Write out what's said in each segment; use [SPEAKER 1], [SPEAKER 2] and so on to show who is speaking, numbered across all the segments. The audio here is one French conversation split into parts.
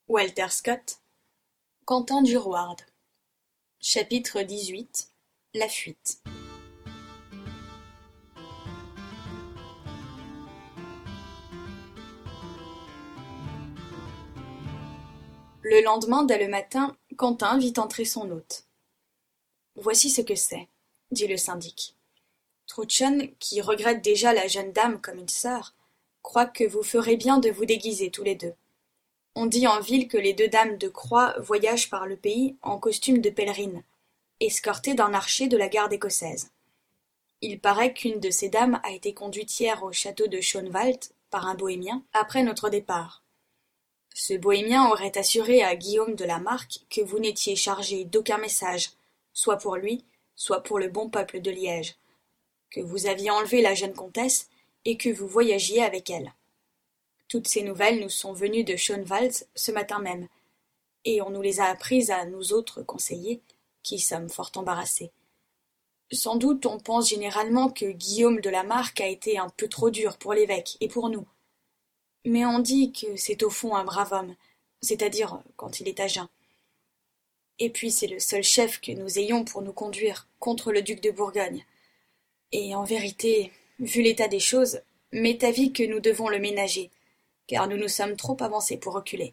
[SPEAKER 1] Walter Scott, Quentin Durward. Chapitre 18. La fuite. Le lendemain, dès le matin, Quentin vit entrer son hôte. « Voici ce que c'est, » dit le syndic. Trudchen, qui regrette déjà la jeune dame comme une sœur, croit que vous ferez bien de vous déguiser tous les deux. On dit en ville que les deux dames de Croix voyagent par le pays en costume de pèlerines, escortées d'un archer de la garde écossaise. Il paraît qu'une de ces dames a été conduite hier au château de Schönwald par un bohémien après notre départ. Ce bohémien aurait assuré à Guillaume de la Marque que vous n'étiez chargé d'aucun message, soit pour lui, soit pour le bon peuple de Liège, que vous aviez enlevé la jeune comtesse et que vous voyagiez avec elle. Toutes ces nouvelles nous sont venues de Schönwald ce matin même, et on nous les a apprises à nous autres conseillers, qui sommes fort embarrassés. Sans doute on pense généralement que Guillaume de la Marque a été un peu trop dur pour l'évêque et pour nous. Mais on dit que c'est au fond un brave homme, c'est-à-dire quand il est à jeun. Et puis c'est le seul chef que nous ayons pour nous conduire contre le duc de Bourgogne. Et en vérité, vu l'état des choses, m'est avis que nous devons le ménager, car nous nous sommes trop avancés pour reculer.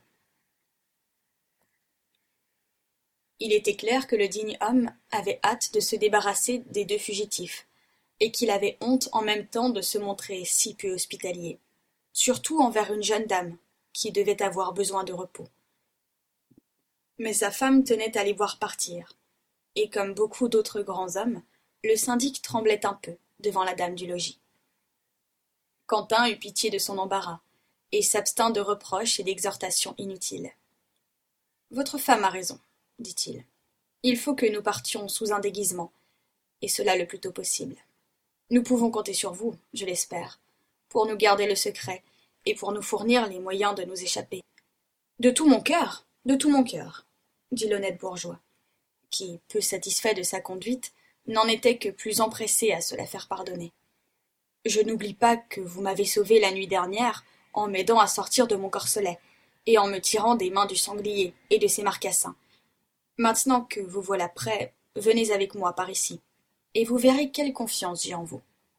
[SPEAKER 1] Il était clair que le digne homme avait hâte de se débarrasser des deux fugitifs, et qu'il avait honte en même temps de se montrer si peu hospitalier, surtout envers une jeune dame, qui devait avoir besoin de repos. Mais sa femme tenait à les voir partir, et comme beaucoup d'autres grands hommes, le syndic tremblait un peu devant la dame du logis. Quentin eut pitié de son embarras, et s'abstint de reproches et d'exhortations inutiles. « Votre femme a raison, » dit-il. « Il faut que nous partions sous un déguisement, et cela le plus tôt possible. Nous pouvons compter sur vous, je l'espère, pour nous garder le secret, et pour nous fournir les moyens de nous échapper. »« de tout mon cœur, dit l'honnête bourgeois, qui, peu satisfait de sa conduite, n'en était que plus empressé à se la faire pardonner. « Je n'oublie pas que vous m'avez sauvé la nuit dernière, en m'aidant à sortir de mon corselet, et en me tirant des mains du sanglier et de ses marcassins. Maintenant que vous voilà prêt, venez avec moi par ici, et vous verrez quelle confiance j'ai en vous. »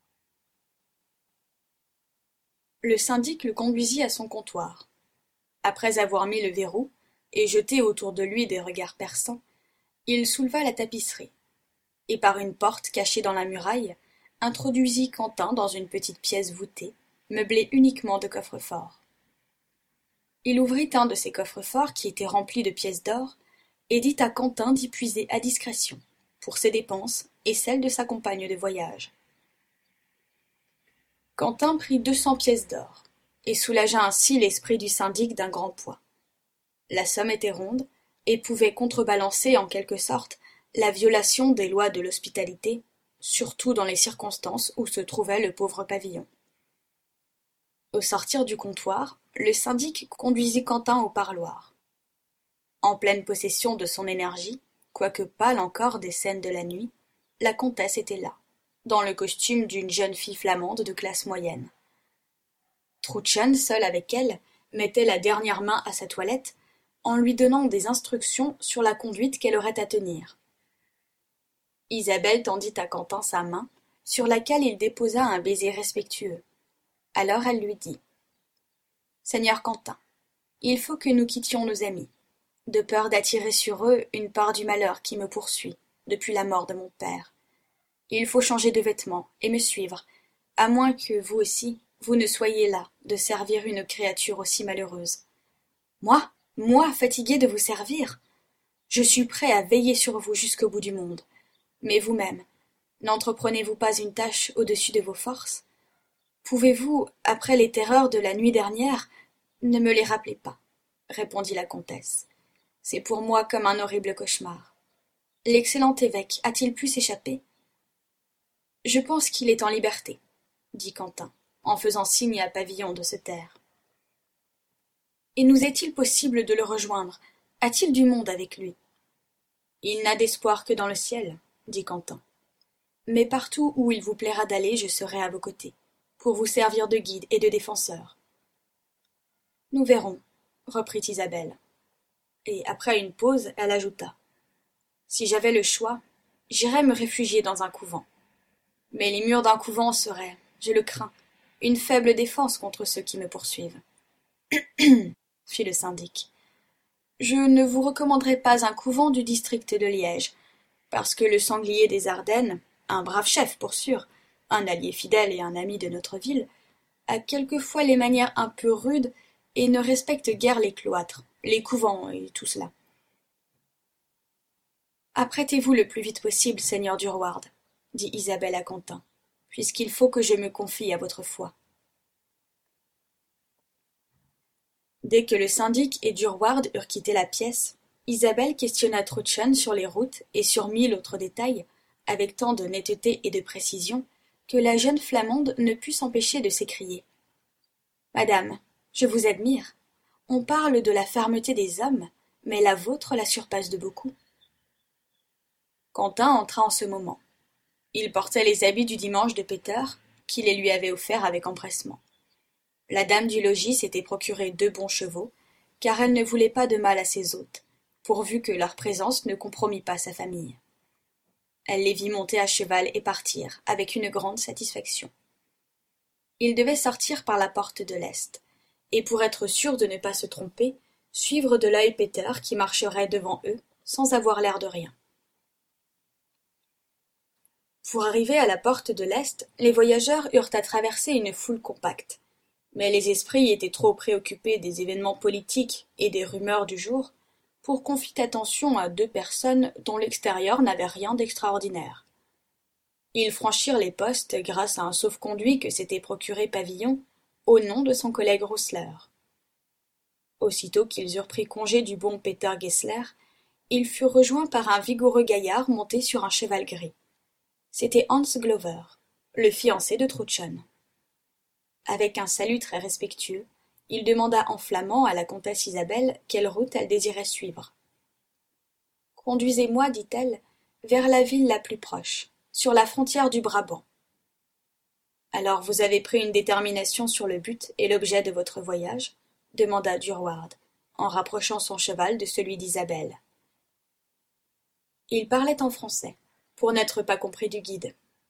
[SPEAKER 1] Le syndic le conduisit à son comptoir. Après avoir mis le verrou, et jeté autour de lui des regards perçants, il souleva la tapisserie, et par une porte cachée dans la muraille, introduisit Quentin dans une petite pièce voûtée, meublée uniquement de coffres-forts. Il ouvrit un de ces coffres-forts qui était rempli de pièces d'or, et dit à Quentin d'y puiser à discrétion, pour ses dépenses et celles de sa compagne de voyage. Quentin prit 200 pièces d'or, et soulagea ainsi l'esprit du syndic d'un grand poids. La somme était ronde, et pouvait contrebalancer en quelque sorte la violation des lois de l'hospitalité, surtout dans les circonstances où se trouvait le pauvre pavillon. Au sortir du comptoir, le syndic conduisit Quentin au parloir. En pleine possession de son énergie, quoique pâle encore des scènes de la nuit, la comtesse était là, dans le costume d'une jeune fille flamande de classe moyenne. Trudchen, seul avec elle, mettait la dernière main à sa toilette, en lui donnant des instructions sur la conduite qu'elle aurait à tenir. Isabelle tendit à Quentin sa main, sur laquelle il déposa un baiser respectueux. Alors elle lui dit : « Seigneur Quentin, il faut que nous quittions nos amis, de peur d'attirer sur eux une part du malheur qui me poursuit depuis la mort de mon père. Il faut changer de vêtements et me suivre, à moins que vous aussi, vous ne soyez là de servir une créature aussi malheureuse. Moi, fatigué de vous servir? Je suis prêt à veiller sur vous jusqu'au bout du monde. Mais vous-même, n'entreprenez-vous pas une tâche au-dessus de vos forces? Pouvez-vous, après les terreurs de la nuit dernière, ne me les rappelez pas, répondit la comtesse. C'est pour moi comme un horrible cauchemar. L'excellent évêque a-t-il pu s'échapper? Je pense qu'il est en liberté, dit Quentin, en faisant signe à Pavillon de se taire. Et nous est-il possible de le rejoindre? A-t-il du monde avec lui? Il n'a d'espoir que dans le ciel, dit Quentin. Mais partout où il vous plaira d'aller, je serai à vos côtés, pour vous servir de guide et de défenseur. Nous verrons, reprit Isabelle. et après une pause, elle ajouta. Si j'avais le choix, j'irais me réfugier dans un couvent. Mais les murs d'un couvent seraient, je le crains, une faible défense contre ceux qui me poursuivent. Fit le syndic. Je ne vous recommanderai pas un couvent du district de Liège, parce que le sanglier des Ardennes, un brave chef pour sûr, un allié fidèle et un ami de notre ville, a quelquefois les manières un peu rudes et ne respecte guère les cloîtres, les couvents et tout cela. Apprêtez-vous le plus vite possible, seigneur Durward, dit Isabelle à Quentin, puisqu'il faut que je me confie à votre foi. Dès que le syndic et Durward eurent quitté la pièce, Isabelle questionna Trudchen sur les routes et sur 1000 autres détails, avec tant de netteté et de précision, que la jeune Flamande ne put s'empêcher de s'écrier. « Madame, je vous admire. On parle de la fermeté des hommes, mais la vôtre la surpasse de beaucoup. » Quentin entra en ce moment. Il portait les habits du dimanche de Peter, qui les lui avait offerts avec empressement. La dame du logis s'était procuré 2 bons chevaux, car elle ne voulait pas de mal à ses hôtes, pourvu que leur présence ne compromît pas sa famille. Elle les vit monter à cheval et partir, avec une grande satisfaction. Ils devaient sortir par la porte de l'Est, et pour être sûrs de ne pas se tromper, suivre de l'œil Peter qui marcherait devant eux, sans avoir l'air de rien. Pour arriver à la porte de l'Est, les voyageurs eurent à traverser une foule compacte. Mais les esprits étaient trop préoccupés des événements politiques et des rumeurs du jour pour qu'on fît attention à 2 personnes dont l'extérieur n'avait rien d'extraordinaire. Ils franchirent les postes grâce à un sauf-conduit que s'était procuré Pavillon, au nom de son collègue Roessler. Aussitôt qu'ils eurent pris congé du bon Peter Gessler, ils furent rejoints par un vigoureux gaillard monté sur un cheval gris. C'était Hans Glover, le fiancé de Trudchen. Avec un salut très respectueux, il demanda en flamand à la comtesse Isabelle quelle route elle désirait suivre. « Conduisez-moi, dit-elle, vers la ville la plus proche, sur la frontière du Brabant. »« Alors vous avez pris une détermination sur le but et l'objet de votre voyage ?» demanda Durward, en rapprochant son cheval de celui d'Isabelle. Il parlait en français, pour n'être pas compris du guide.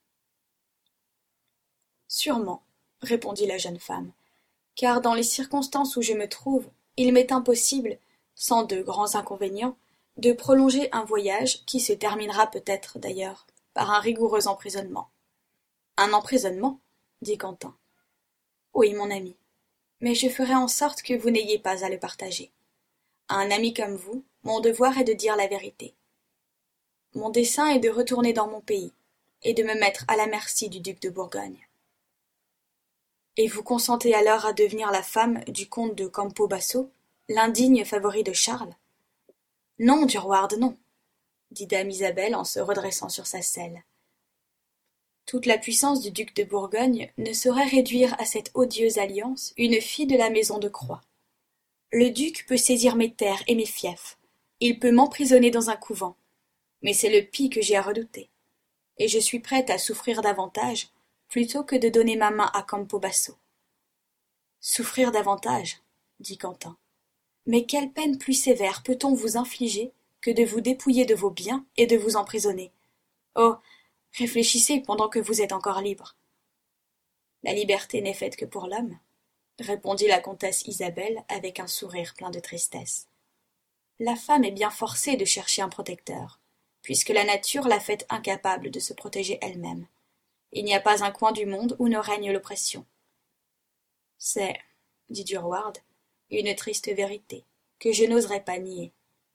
[SPEAKER 1] « Sûrement, répondit la jeune femme, car dans les circonstances où je me trouve, il m'est impossible, sans de grands inconvénients, de prolonger un voyage qui se terminera peut-être, d'ailleurs, par un rigoureux emprisonnement. »« Un emprisonnement ?» dit Quentin. « Oui, mon ami, mais je ferai en sorte que vous n'ayez pas à le partager. À un ami comme vous, mon devoir est de dire la vérité. Mon dessein est de retourner dans mon pays, et de me mettre à la merci du duc de Bourgogne. » « Et vous consentez alors à devenir la femme du comte de Campobasso, l'indigne favori de Charles ? » ?»« Non, Durward, non, » dit dame Isabelle en se redressant sur sa selle. « Toute la puissance du duc de Bourgogne ne saurait réduire à cette odieuse alliance une fille de la maison de Croix. Le duc peut saisir mes terres et mes fiefs, il peut m'emprisonner dans un couvent, mais c'est le pis que j'ai à redouter, et je suis prête à souffrir davantage plutôt que de donner ma main à Campobasso. »« Souffrir davantage, dit Quentin. Mais quelle peine plus sévère peut-on vous infliger que de vous dépouiller de vos biens et de vous emprisonner ? Oh, réfléchissez pendant que vous êtes encore libre. »« La liberté n'est faite que pour l'homme, répondit la comtesse Isabelle avec un sourire plein de tristesse. La femme est bien forcée de chercher un protecteur, puisque la nature l'a faite incapable de se protéger elle-même. Il n'y a pas un coin du monde où ne règne l'oppression. C'est, dit Durward, une triste vérité, que je n'oserais pas nier.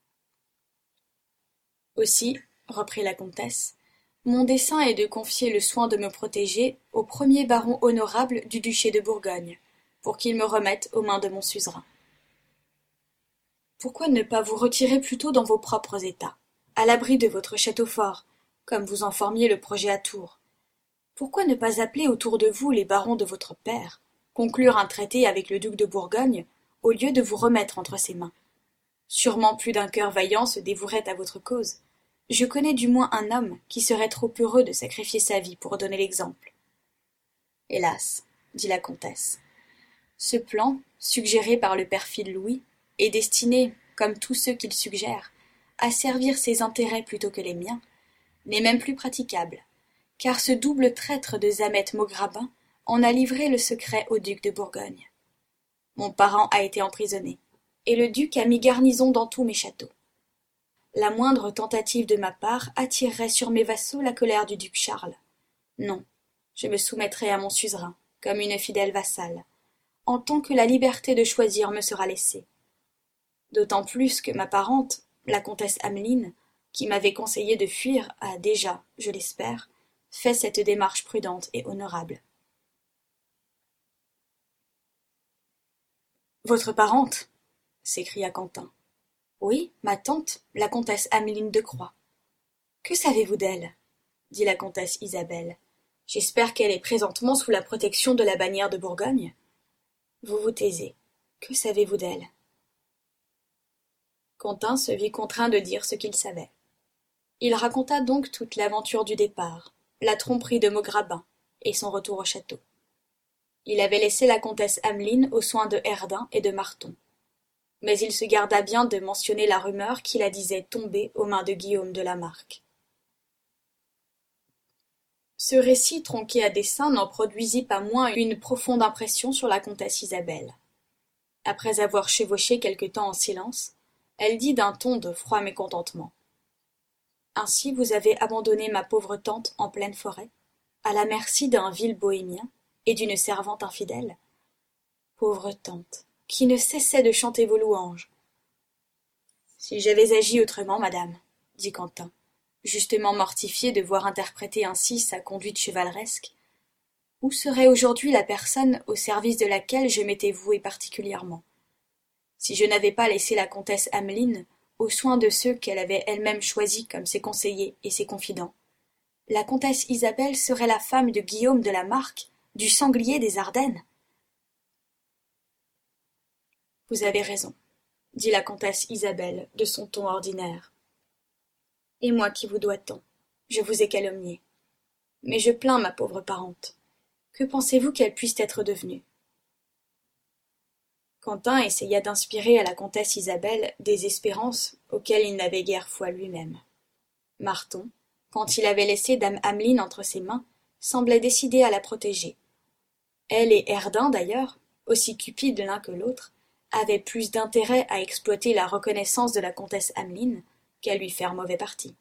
[SPEAKER 1] Aussi, reprit la comtesse, mon dessein est de confier le soin de me protéger au premier baron honorable du duché de Bourgogne, pour qu'il me remette aux mains de mon suzerain. Pourquoi ne pas vous retirer plutôt dans vos propres états, à l'abri de votre château fort, comme vous en formiez le projet à Tours ? Pourquoi ne pas appeler autour de vous les barons de votre père, conclure un traité avec le duc de Bourgogne, au lieu de vous remettre entre ses mains ? Sûrement plus d'un cœur vaillant se dévouerait à votre cause. Je connais du moins un homme qui serait trop heureux de sacrifier sa vie pour donner l'exemple. Hélas, dit la comtesse, ce plan, suggéré par le perfide Louis, est destiné, comme tous ceux qu'il suggère, à servir ses intérêts plutôt que les miens, n'est même plus praticable, car ce double traître de Zamet Maugrabin en a livré le secret au duc de Bourgogne. Mon parent a été emprisonné, et le duc a mis garnison dans tous mes châteaux. La moindre tentative de ma part attirerait sur mes vassaux la colère du duc Charles. Non, je me soumettrai à mon suzerain, comme une fidèle vassale, en tant que la liberté de choisir me sera laissée. D'autant plus que ma parente, la comtesse Ameline, qui m'avait conseillé de fuir, a déjà, je l'espère, fait cette démarche prudente et honorable. Votre parente? S'écria Quentin. Oui, ma tante, la comtesse Ameline de Croix. Que savez-vous d'elle? Dit la comtesse Isabelle. J'espère qu'elle est présentement sous la protection de la bannière de Bourgogne. Vous vous taisez. Que savez-vous d'elle? Quentin se vit contraint de dire ce qu'il savait. Il raconta donc toute l'aventure du départ, la tromperie de Maugrabin et son retour au château. Il avait laissé la comtesse Ameline aux soins de Herdin et de Marton. Mais il se garda bien de mentionner la rumeur qui la disait tombée aux mains de Guillaume de la Marque. Ce récit tronqué à dessein n'en produisit pas moins une profonde impression sur la comtesse Isabelle. Après avoir chevauché quelque temps en silence, elle dit d'un ton de froid mécontentement. Ainsi vous avez abandonné ma pauvre tante en pleine forêt, à la merci d'un vil bohémien et d'une servante infidèle. Pauvre tante, qui ne cessait de chanter vos louanges. Si j'avais agi autrement, madame, dit Quentin, justement mortifié de voir interpréter ainsi sa conduite chevaleresque, où serait aujourd'hui la personne au service de laquelle je m'étais voué particulièrement? Si je n'avais pas laissé la comtesse Ameline aux soins de ceux qu'elle avait elle-même choisis comme ses conseillers et ses confidents, la comtesse Isabelle serait la femme de Guillaume de la Marque, du sanglier des Ardennes. Vous avez raison, dit la comtesse Isabelle de son ton ordinaire. Et moi qui vous dois tant, je vous ai calomnié. Mais je plains ma pauvre parente. Que pensez-vous qu'elle puisse être devenue? Quentin essaya d'inspirer à la comtesse Isabelle des espérances auxquelles il n'avait guère foi lui-même. Marton, quand il avait laissé dame Ameline entre ses mains, semblait décidé à la protéger. Elle et Herdin, d'ailleurs, aussi cupides l'un que l'autre, avaient plus d'intérêt à exploiter la reconnaissance de la comtesse Ameline qu'à lui faire mauvais parti.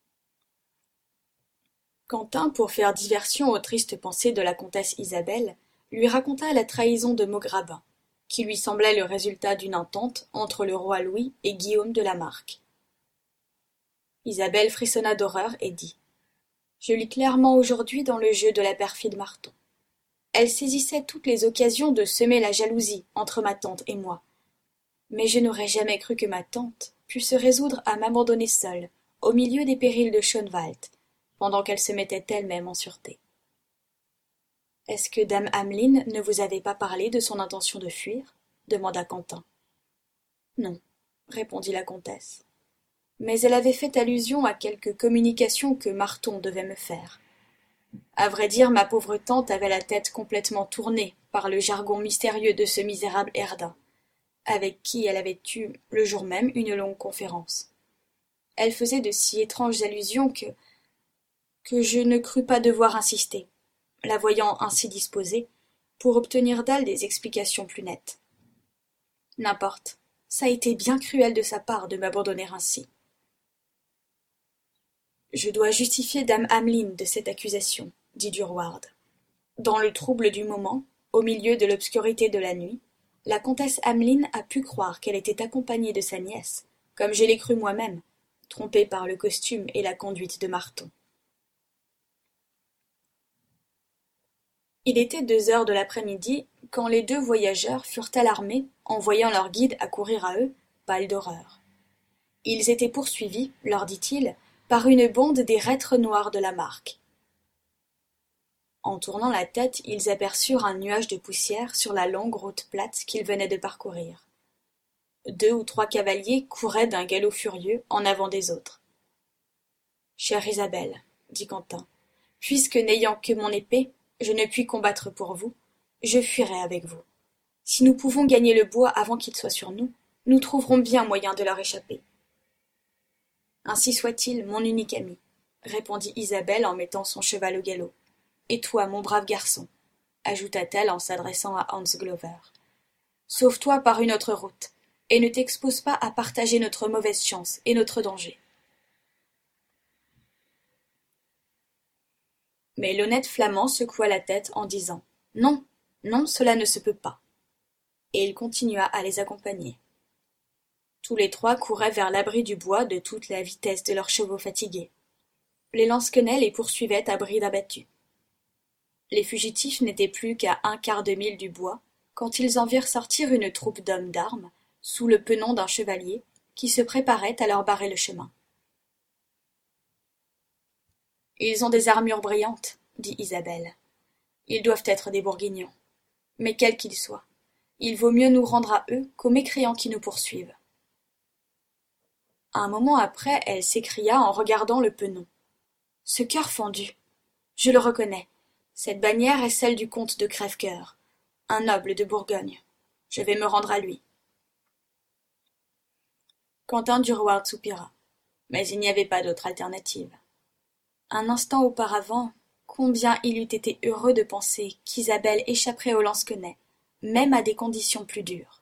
[SPEAKER 1] Quentin, pour faire diversion aux tristes pensées de la comtesse Isabelle, lui raconta la trahison de Maugrabin, qui lui semblait le résultat d'une entente entre le roi Louis et Guillaume de la Marque. Isabelle frissonna d'horreur et dit « Je lis clairement aujourd'hui dans le jeu de la perfide Marton. Elle saisissait toutes les occasions de semer la jalousie entre ma tante et moi. Mais je n'aurais jamais cru que ma tante pût se résoudre à m'abandonner seule, au milieu des périls de Schönwald, pendant qu'elle se mettait elle-même en sûreté. Est-ce que dame Ameline ne vous avait pas parlé de son intention de fuir? Demanda Quentin. Non, répondit la comtesse. Mais elle avait fait allusion à quelque communication que Marton devait me faire. À vrai dire, ma pauvre tante avait la tête complètement tournée par le jargon mystérieux de ce misérable Herdin, avec qui elle avait eu, le jour même, une longue conférence. Elle faisait de si étranges allusions que je ne crus pas devoir insister, la voyant ainsi disposée, pour obtenir d'elle des explications plus nettes. N'importe, ça a été bien cruel de sa part de m'abandonner ainsi. Je dois justifier dame Ameline de cette accusation, dit Durward. Dans le trouble du moment, au milieu de l'obscurité de la nuit, la comtesse Ameline a pu croire qu'elle était accompagnée de sa nièce, comme je l'ai cru moi-même, trompée par le costume et la conduite de Marton. Il était 2 heures de l'après-midi quand les 2 voyageurs furent alarmés en voyant leur guide accourir à eux, pâle d'horreur. Ils étaient poursuivis, leur dit-il, par une bande des reîtres noirs de la Marque. En tournant la tête, ils aperçurent un nuage de poussière sur la longue route plate qu'ils venaient de parcourir. 2 ou 3 cavaliers couraient d'un galop furieux en avant des autres. « Chère Isabelle, dit Quentin, puisque n'ayant que mon épée, je ne puis combattre pour vous, je fuirai avec vous. Si nous pouvons gagner le bois avant qu'il soit sur nous, Nous trouverons bien moyen de leur échapper. Ainsi soit-il, mon unique ami, répondit Isabelle en mettant son cheval au galop. Et toi, mon brave garçon, ajouta-t-elle en s'adressant à Hans Glover, sauve-toi par une autre route, et ne t'expose pas à partager notre mauvaise chance et notre danger. Mais l'honnête Flamand secoua la tête en disant « Non, non, cela ne se peut pas. » Et il continua à les accompagner. Tous les trois couraient vers l'abri du bois de toute la vitesse de leurs chevaux fatigués. Les lansquenets les poursuivaient à bride abattue. Les fugitifs n'étaient plus qu'à un quart de mille du bois, quand ils en virent sortir une troupe d'hommes d'armes, sous le pennon d'un chevalier, qui se préparait à leur barrer le chemin. « Ils ont des armures brillantes, dit Isabelle. Ils doivent être des Bourguignons. Mais quels qu'ils soient, il vaut mieux nous rendre à eux qu'aux mécréants qui nous poursuivent. » Un moment après, elle s'écria en regardant le pennon. « Ce cœur fendu! Je le reconnais. Cette bannière est celle du comte de Crèvecoeur, un noble de Bourgogne. Je vais me rendre à lui. » Quentin Durward soupira, mais il n'y avait pas d'autre alternative. Un instant auparavant, combien il eût été heureux de penser qu'Isabelle échapperait aux lansquenets, même à des conditions plus dures.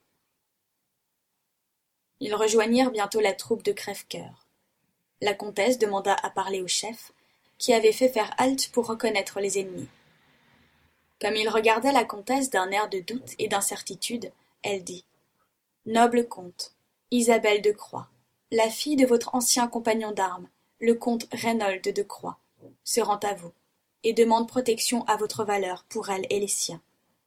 [SPEAKER 1] Ils rejoignirent bientôt la troupe de Crèvecoeur. La comtesse demanda à parler au chef, qui avait fait faire halte pour reconnaître les ennemis. Comme il regardait la comtesse d'un air de doute et d'incertitude, elle dit « Noble comte, Isabelle de Croix, la fille de votre ancien compagnon d'armes, le comte Reynold de Croix, se rend à vous, et demande protection à votre valeur pour elle et les siens.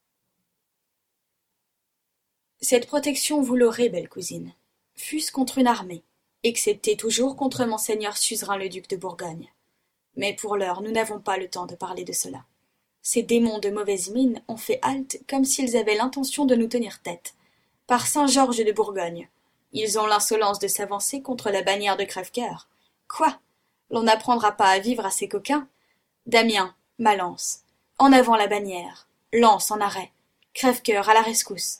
[SPEAKER 1] Cette protection vous l'aurez, belle cousine, fût-ce contre une armée, excepté toujours contre monseigneur Suzerain le duc de Bourgogne. Mais pour l'heure, nous n'avons pas le temps de parler de cela. Ces démons de mauvaise mine ont fait halte comme s'ils avaient l'intention de nous tenir tête. Par Saint-Georges de Bourgogne, ils ont l'insolence de s'avancer contre la bannière de Crèvecoeur. Quoi? L'on n'apprendra pas à vivre à ces coquins? Damien, ma lance. En avant la bannière. Lance en arrêt. Crèvecoeur à la rescousse.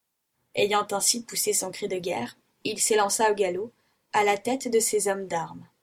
[SPEAKER 1] Ayant ainsi poussé son cri de guerre, il s'élança au galop, à la tête de ses hommes d'armes.